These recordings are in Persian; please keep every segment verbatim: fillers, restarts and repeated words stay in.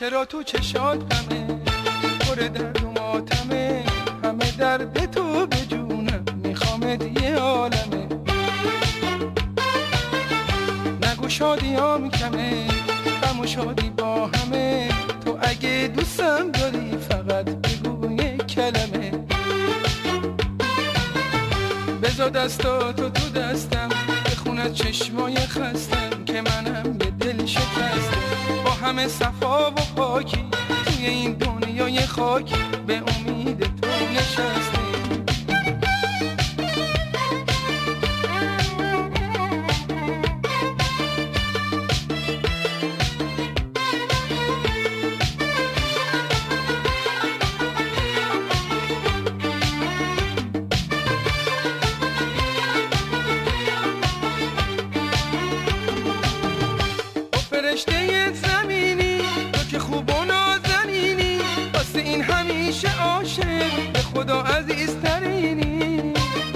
چرا تو چشات غمه، پر درد و ماتمه، همه درد تو به جونم میخوامت یه عالمه. نگو شادیام کمه، غم و شادی با همه، تو اگه دوستم داری فقط بگو یه کلمه. بذار دستاتو تو دستم، بخون از چشمای خستم که منم یه دل شکستم. با همه صفا و پاکی توی این دنیای خاکی به امید تو نشستم. فرشته زمینی تو که خوب و نازنینی، واسه این همیشه عاشق به خدا عزیزترینی.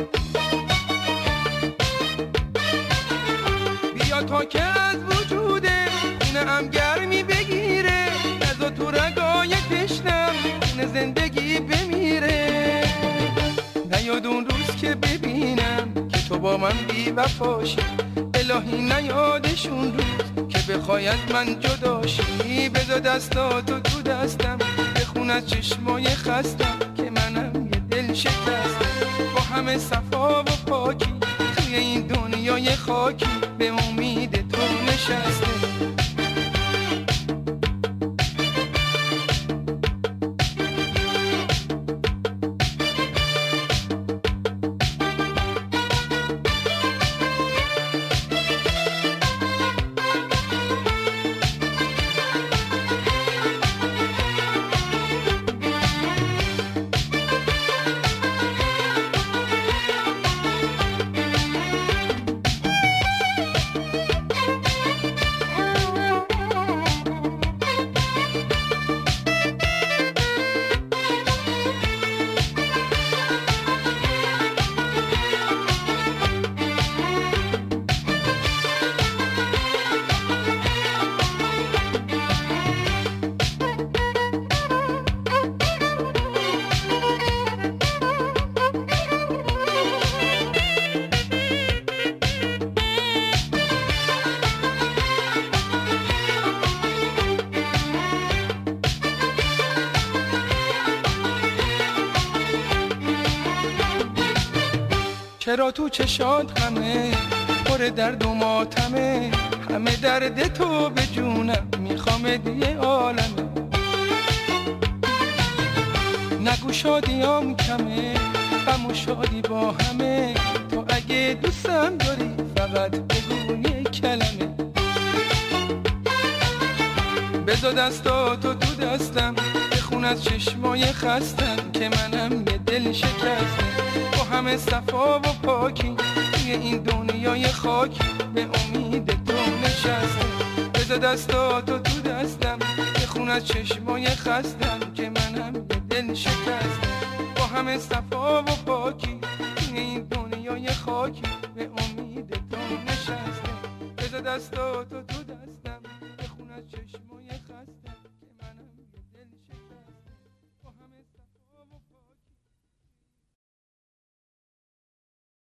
بیا تا که از وجوده خونه هم گرمی بگیره، نزا تو رگای تشنم خونه زندگی بمیره. نیاد اون روز که ببینم که تو با من بی وفاشی، الهی نیادشون روز که بخوای از من جداشی. بذار دستاتو تو دستم، بخون از چشمای خستم که منم یه دل شکستم. با همه صفا و پاکی توی این دنیای خاکی به امید تو نشستم. چرا تو چشات غمه، پر درد و ماتمه، همه درد تو به جونم میخوامت یه عالمه. نگو شادیام کمه، غم و شادی با همه، تو اگه دوستم داری فقط بگو یه کلمه. بذار دستاتو تو دستم، بخون از چشمای خستم که منم یه دل شکستم. با همه صفا و پاکی توی این دنیای خاکی به امید تو نشستم. بذار دستاتو تو دستم، بخون از چشمای خستم که منم یه دل شکستم. با همه صفا و پاکی توی این دنیای خاکی به امید تو نشستم. بذار دستاتو تو دستم، بخون از چشمای